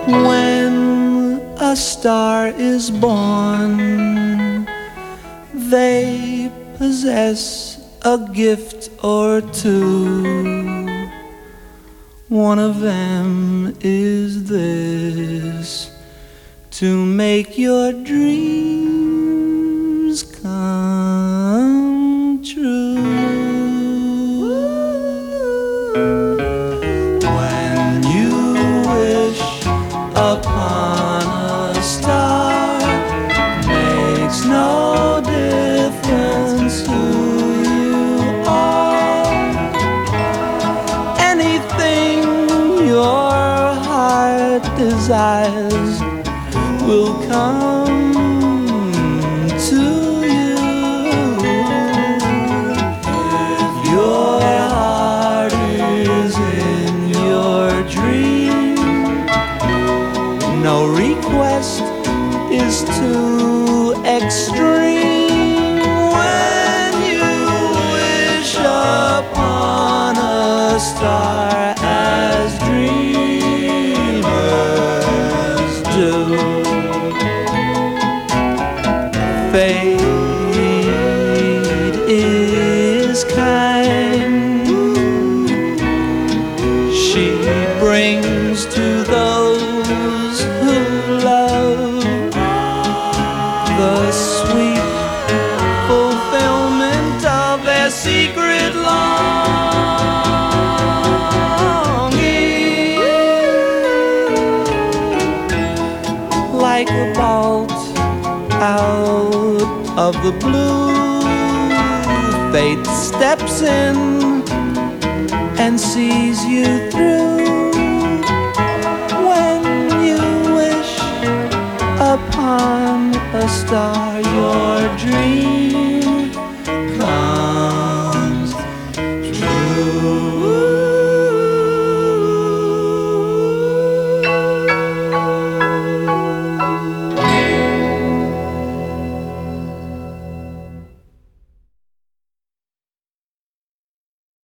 When a star is born, they possess a gift or two. One of them is this: to make your dreams come true. When you wish upon a star, makes no difference who you are. Anything your heart desires will come to you. If your heart is in your dream, no request is too extreme. When you wish upon a star, as dreamers do, fate is kind. She brings to those who love the sweet fulfillment of their secret longing. Like a bolt out of the blue, fate steps in and sees you through. When you wish upon a star, your dream comes